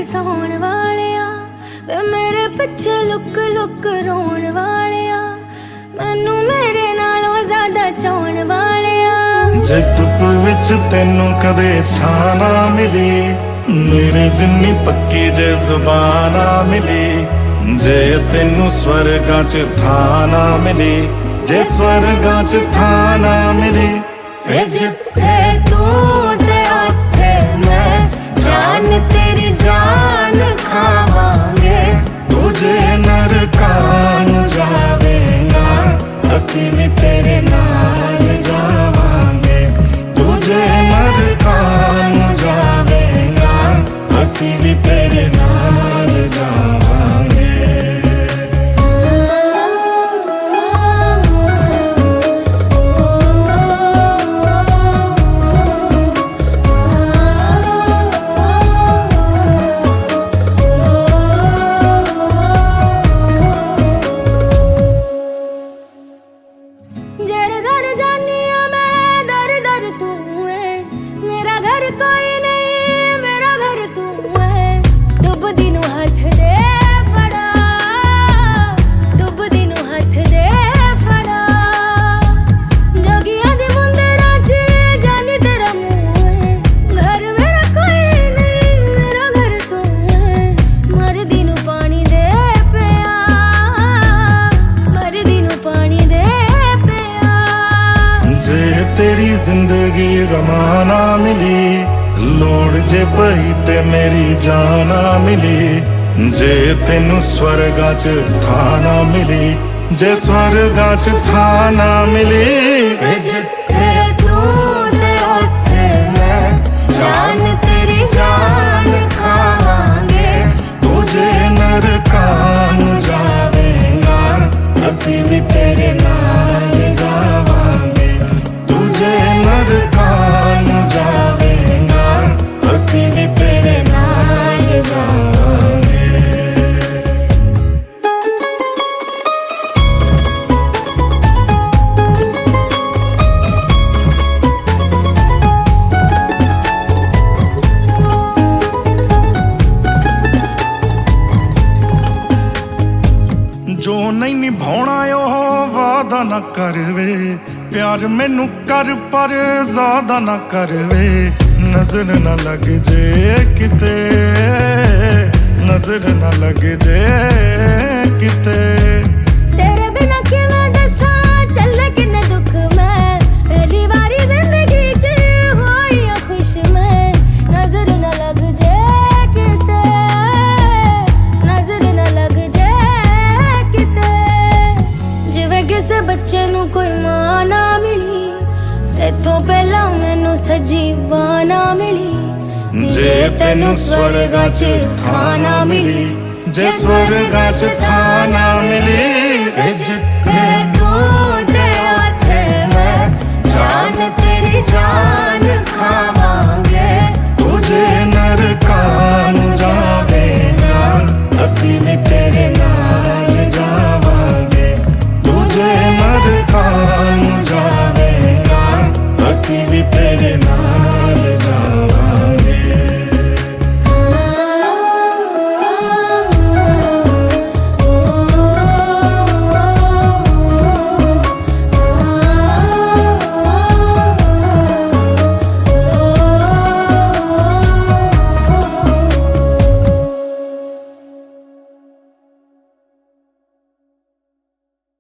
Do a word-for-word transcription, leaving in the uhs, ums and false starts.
सौण वालिया वे मेरे पिछे look look रोण Walia मैनू मेरे नालों ज्यादा चाहण वालिया। जे धुप विच तैनू कदे छां ना मिली मेरे जिन्नी पक्की जे जुबान ना मिली जे तैनू स्वर्गां च थां ना मिली जे स्वर्गां च थां ना मिली फिर जिथे तू ते उत्थे मैं जान तेरी जान खावांगे। तुझे नरकां नू जावेगा असीं भी तेरे नाल जावांगे। तुझे नरकां नू जावेगा असीं भी तेरे नाल जावांगे। तेरी जिंदगी गमाना मिली लोड़ जे पई ते मेरी जाना मिली जे तेनू स्वर्गां च थां ना मिली जे स्वर्गां च थां ना मिली। जिथे तू ते उत्थे मैं जान तेरी जान खावांगे। तुझे नरकां नू जावेगा असीं भी तेरे नाल जावांगे। तुझे नरकां नू जावेगा असीं भी तेरे नाल जावांगे। जो नहीं निभाउणा ओह वादा ना करवे प्यार मैनू कर पर ज्यादा ना करवे। नजर ना लग जे किते नजर ना लग जे किते तेरे बिना किवें दसां चले किन्ने दुख मैं पहली बारी जिंदगी च होई खुश मैं। नजर ना लग जे किते नजर ना लग जे किते जिवें किसे बच्चे नू कोई मां ना मिली तेथों पहला मैनू सजी बां ना मिली। जे तेनू स्वर्गां च थां ना मिली जे स्वर्गां च थां ना मिली